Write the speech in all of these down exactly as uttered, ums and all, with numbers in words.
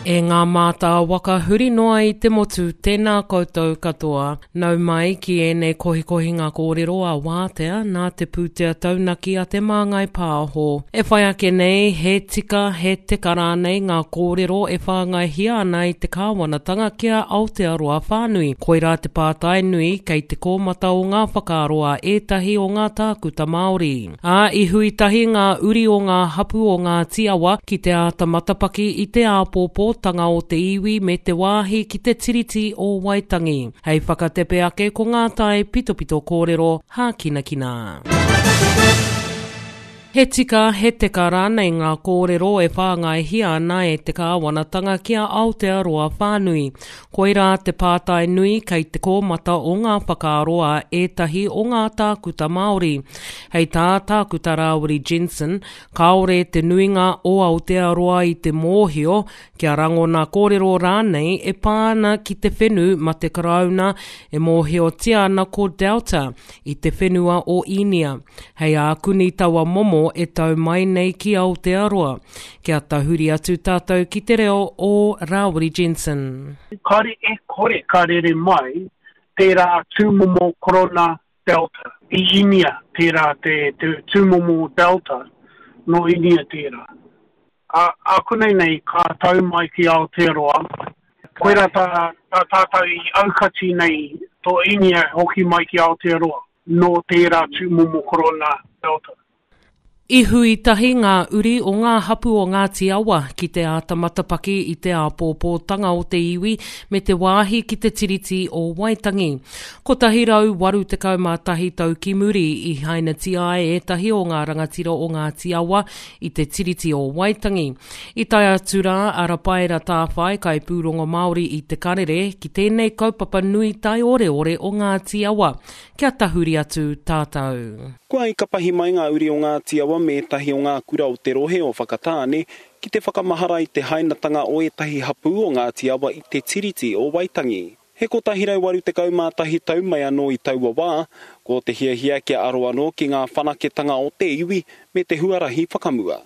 E ngā mātā waka huri noa i te motu tēnā koutou katoa, nau mai ki ēnei kohikohi ngā kōrero a wātea nā te pūtea taunaki a te māngai pāho. E whai ake nei, he tika, he tika rānei ngā kōrero e whāngai hia ana i te kāwanatanga kia Aotearoa whānui. Koirā te pātai nui kei te kōmata o ngā whakaaroa ētahi o ngā tākuta Māori. A i huitahi ngā uri o ngā hapu o ngā tiawa ki te āta matapaki i te āpōpō tanga o te iwi me te wāhi ki te tiriti o Waitangi. Hei whakatepe ake ko ngā tai pitopito kōrero hākinakina. He tika, he teka rānei ngā kōrero e whāngai hia ana e te kāwanatanga kia Aotearoa whānui. Koirā te pātai nui kei te kōmata o ngā whakaaroa ētahi o ngā tākuta Māori. Hei tā tākuta Rāwiri Jensen, kaore te nuinga o Aotearoa i te mōhio, kia rango ngā kōrero rānei e pāna ki te whenu ma te karauna e mōhio tia ana ko Delta i te whenua o Inia. Hei ākuni taua momo e tau mai nei ki Aotearoa. Kia tahuri atu tātou ki te reo o Rāwiri Jensen. Kare e kore karere mai tērā tūmomo Corona Delta. I Inia tērā te, te tūmomo Delta no Inia tērā. A, a kunei nei ka tau mai ki Aotearoa. Koera tā, tā tātou i aukati nei tō Inia hoki mai ki Aotearoa no tērā tūmomo Corona Delta. I hui tahi ngā uri o ngā hapu o ngā tiawa ki te āta matapaki i te āpōpōtanga o te iwi me te wāhi ki te tiriti o Waitangi. Ko tahi rau waru te kaumātahi tau ki muri i haina tiae e tahi o ngā rangatira o ngā tiawa i te tiriti o Waitangi. I tai atu rā arapaera tāwhai kai pūrongo Māori i te karere ki tēnei kaupapa nui tai ore ore o ngā tiawa. Kia tahuri atu tātou. Kua i ka pahi mai ngā uri o ngā tiawa me tahi o ngā kura o te rohe o whakatāne ki te whakamahara i te hainatanga o e tahi hapu o ngā tiawa i te tiriti o Waitangi. He ko tahi rau waru te kaumātahi tau mai anō i taua wā, ko te hia hia kia aro anō ki ngā whanaketanga o te iwi me te huarahi whakamua.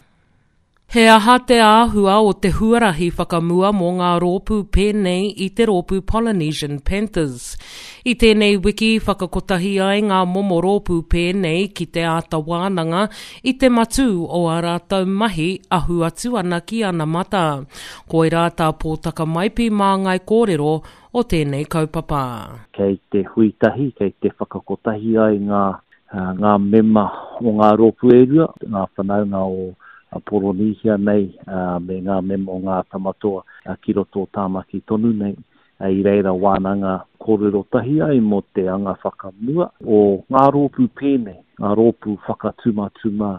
He aha te āhua o te huarahi whakamua mō ngā rōpū pēnei i te rōpū Polynesian Panthers. I tēnei wiki whakakotahi ai ngā momo rōpū pēnei ki te āta wānanga i te matu o a rātau mahi ahu atu ana ki ana mata. Ko i rātā pōtaka maipi mā ngai kōrero o tēnei kaupapa. Kei te huitahi, kei te whakakotahi ai ngā, ngā mema o ngā rōpū erua, ngā whanaunga o a Polonesia nei, uh, me ngā memo ngā tamatoa a ki roto tāmaki tonu nei, a i reira wānanga kōrero tahi ai mo te anga whakamua o ngā rōpū pēne, ngā rōpū whakatuma-tuma,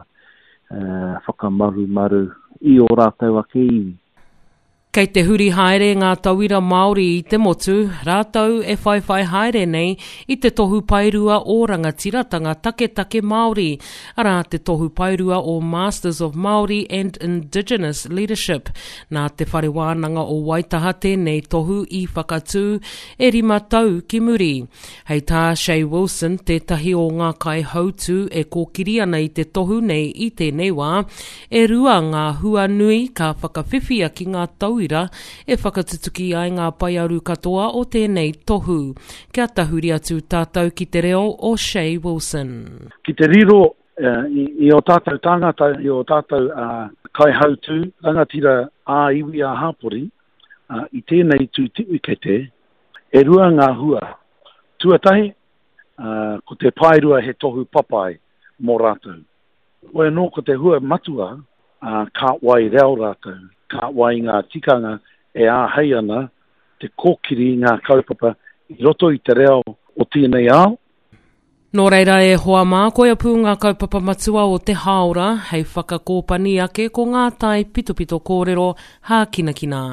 uh, whakamaru-maru i o rātau ake iwi. Kei te huri haere ngā tauira Māori i te motu, rātau e whaiwhai haere nei i te tohu pairua o rangatiratanga take take Māori, arā te tohu pairua o Masters of Māori and Indigenous Leadership, nā te whare wānanga o Waitaha tēnei tohu i whakatū e rima tau ki muri. Hei tā Shay Wilson, tētahi o ngā kai hautu e kōkiri ana i te tohu nei i tēnei wā, e rua ngā hua nui ka whakawhiwhia ki ngā tau e whakatutuki ai ngā paiaru katoa o tēnei tohu. Kia tahuri atu tātou ki te reo o Shay Wilson. Ki te riro uh, i, i o tātou tāngata, i o tātou uh, kai hautu, rangatira a iwi a hapori, uh, i tēnei tū tiwi kete, e rua ngā hua. Tuatahi, uh, ko te pairua he tohu papai mō rātou. Oe no ko te hua matua, uh, ka wai reo rātou. Ka wai ngā tikanga e āhei ana te kōkiri ngā kaupapa i roto i te reo o tēnei ao. Nō reira e hoa mākoia pū ngā kaupapa matua o te haora, hei whakakōpani ake ko ngā tai pitopito kōrero hākinakina.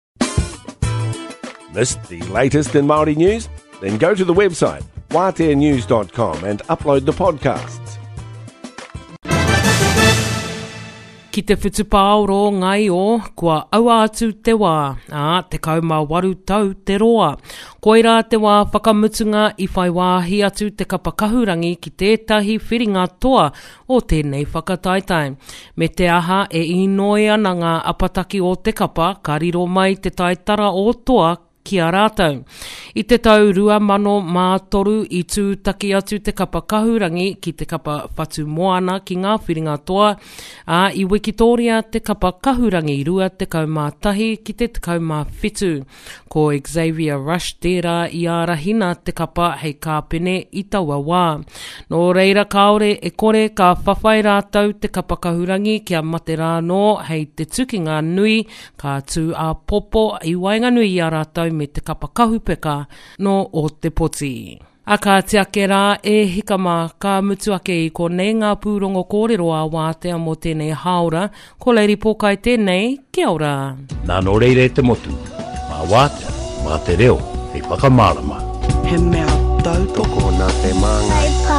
Missed the latest in Māori news? Then go to the website wātea news dot com and upload the podcasts. Ki te whutupāoro ngai o, kua aua atu te wā, a te kauma waru tau te roa. Koira te wā whakamutunga I whai wāhi atu te kapa kahurangi ki tētahi whiringa toa o tēnei whakataitai. Me te aha e inoi ana ngā apataki o te kapa, ka riro mai te taitara o toa ki a rātou. I te tau rua mano mā toru I tūtaki atu te kapa kahurangi ki te kapa whatu moana ki ngā whiringa toa, a I Wikitoria te kapa kahurangi rua te kaumātahi ki te kaumā whitu. Ko Xavier Rush tērā I a rahina te kapa hei kāpene I taua wā. Nō reira kaore e kore ka whawhai rātou te kapa kahurangi kia mate rāno hei te tukinga nui ka tū a popo I Wainganui I a rātou me te kapa kahupeka no o te poti. A ka te ake rā e hikama ka mutu ake I konei ngā pūrongo kōrero a wātea mō tēnei haora, ko Leiri Pōkai tēnei, kia ora. Nā no reire te motu, mā wātea, mā te reo, hei whakamārama. He mea tau toko nā te māngai.